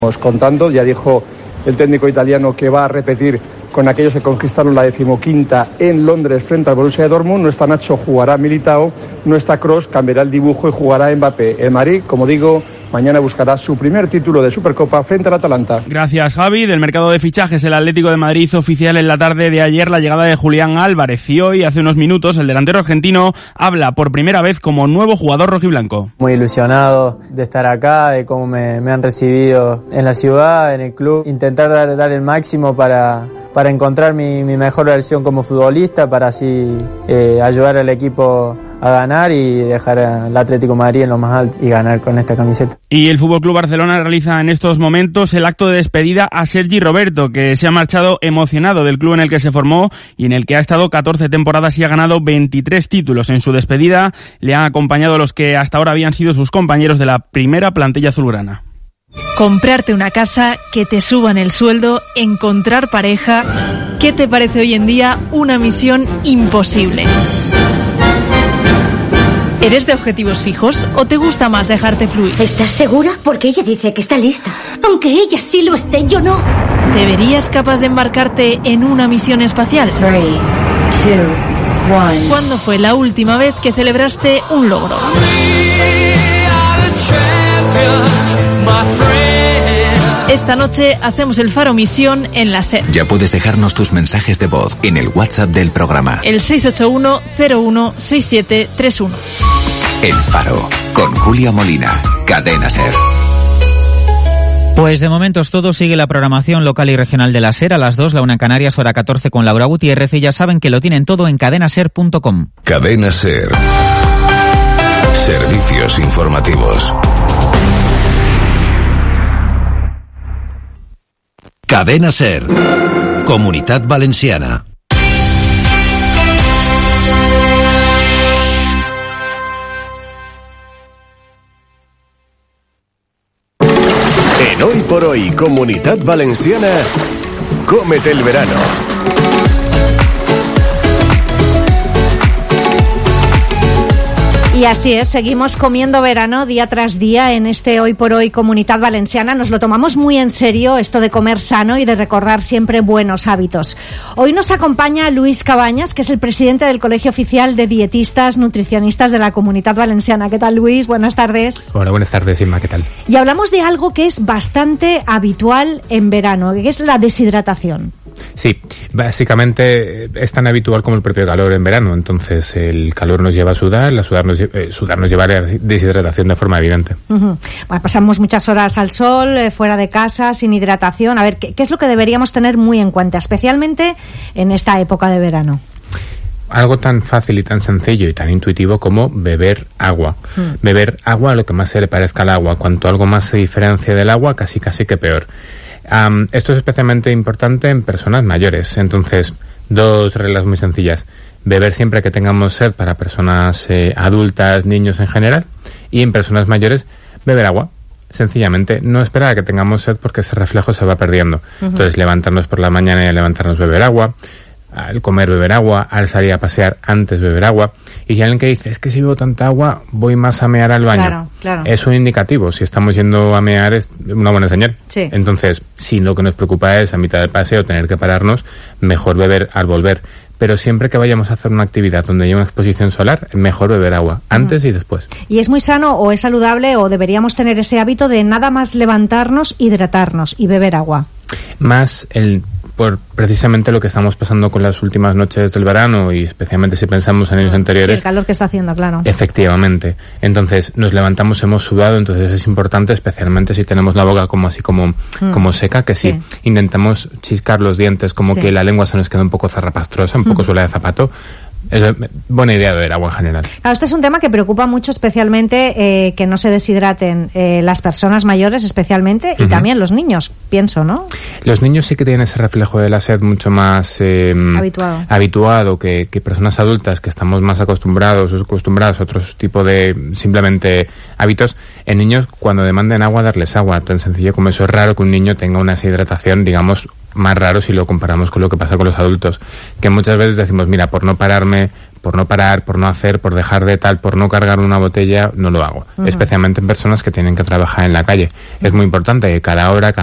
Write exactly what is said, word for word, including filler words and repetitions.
Contando, ya dijo el técnico italiano que va a repetir con aquellos que conquistaron la decimoquinta en Londres frente al Borussia Dortmund. No está Nacho, jugará Militao, no está Kroos, cambiará el dibujo y jugará Mbappé. El Madrid, como digo, mañana buscará su primer título de Supercopa frente al Atalanta. Gracias, Javi. Del mercado de fichajes, el Atlético de Madrid hizo oficial en la tarde de ayer la llegada de Julián Álvarez y hoy, hace unos minutos, el delantero argentino habla por primera vez como nuevo jugador rojiblanco. Muy ilusionado de estar acá, de cómo me, me han recibido en la ciudad, en el club. Intentar dar, dar el máximo para... para encontrar mi, mi mejor versión como futbolista, para así eh, ayudar al equipo a ganar y dejar al Atlético de Madrid en lo más alto y ganar con esta camiseta. Y el F C Barcelona realiza en estos momentos el acto de despedida a Sergi Roberto, que se ha marchado emocionado del club en el que se formó y en el que ha estado catorce temporadas y ha ganado veintitrés títulos. En su despedida le han acompañado los que hasta ahora habían sido sus compañeros de la primera plantilla azulgrana. Comprarte una casa, que te suban el sueldo, encontrar pareja. ¿Qué te parece hoy en día una misión imposible? ¿Eres de objetivos fijos o te gusta más dejarte fluir? ¿Estás segura? Porque ella dice que está lista. Aunque ella sí lo esté, yo no. ¿Te verías capaz de embarcarte en una misión espacial? tres, dos, uno. ¿Cuándo fue la última vez que celebraste un logro? Esta noche hacemos el Faro Misión en la SER. Ya puedes dejarnos tus mensajes de voz en el WhatsApp del programa. El seis ocho uno cero uno seis siete tres uno. El Faro, con Julia Molina, Cadena SER. Pues de momento es todo. Sigue la programación local y regional de la SER a las dos, la una en Canarias, hora catorce con Laura Gutiérrez, y ya saben que lo tienen todo en cadena ser punto com. Cadena SER. Servicios informativos. Cadena SER. Comunitat Valenciana. En Hoy por Hoy, Comunitat Valenciana, cómete el verano. Y así es, seguimos comiendo verano día tras día en este Hoy por Hoy Comunitat Valenciana. Nos lo tomamos muy en serio, esto de comer sano y de recordar siempre buenos hábitos. Hoy nos acompaña Luis Cabañas, que es el presidente del Colegio Oficial de Dietistas Nutricionistas de la Comunitat Valenciana. ¿Qué tal, Luis? Buenas tardes. Hola, buenas tardes, Inma, ¿qué tal? Y hablamos de algo que es bastante habitual en verano, que es la deshidratación. Sí, básicamente es tan habitual como el propio calor en verano. Entonces el calor nos lleva a sudar, la sudar nos, eh, sudar nos lleva a la deshidratación de forma evidente. Uh-huh. Bueno, pasamos muchas horas al sol, eh, fuera de casa, sin hidratación. A ver, ¿qué, ¿qué es lo que deberíamos tener muy en cuenta, especialmente en esta época de verano? Algo tan fácil y tan sencillo y tan intuitivo como beber agua. Hmm. Beber agua a lo que más se le parezca al agua. Cuanto algo más se diferencia del agua, casi casi que peor. Um, esto es especialmente importante en personas mayores. Entonces, dos reglas muy sencillas. Beber siempre que tengamos sed para personas eh, adultas, niños en general. Y en personas mayores, beber agua. Sencillamente, no esperar a que tengamos sed porque ese reflejo se va perdiendo. Uh-huh. Entonces, levantarnos por la mañana y al levantarnos beber agua. Al comer beber agua, al salir a pasear antes beber agua. Y si alguien que dice, es que si bebo tanta agua voy más a mear al baño, claro, claro. Es un indicativo. Si estamos yendo a mear es una buena señal. Sí. Entonces, si lo que nos preocupa es a mitad del paseo tener que pararnos, mejor beber al volver. Pero siempre que vayamos a hacer una actividad donde haya una exposición solar, mejor beber agua, antes uh-huh. y después. ¿Y es muy sano o es saludable o deberíamos tener ese hábito de nada más levantarnos, hidratarnos y beber agua? Más el... por precisamente lo que estamos pasando con las últimas noches del verano y especialmente si pensamos en años anteriores. Sí, el calor que está haciendo, claro. Efectivamente. Entonces, nos levantamos, hemos sudado, entonces es importante, especialmente si tenemos la boca como así como, mm. como seca, que si sí. intentamos chiscar los dientes, como sí. que la lengua se nos queda un poco zarrapastrosa, un poco suela de zapato. Es buena idea beber agua en general. Claro, este es un tema que preocupa mucho, especialmente eh, que no se deshidraten eh, las personas mayores, especialmente, y uh-huh. también los niños, pienso, ¿no? Los niños sí que tienen ese reflejo de la sed mucho más eh, habituado, habituado que, que personas adultas que estamos más acostumbrados o acostumbrados a otro tipo de simplemente hábitos. En niños, cuando demanden agua, darles agua. Tan sencillo como eso. Es raro que un niño tenga una deshidratación, digamos, más raro si lo comparamos con lo que pasa con los adultos, que muchas veces decimos, mira, por no pararme por no parar, por no hacer, por dejar de tal, por no cargar una botella, no lo hago. Uh-huh. Especialmente en personas que tienen que trabajar en la calle. Uh-huh. Es muy importante que cada hora,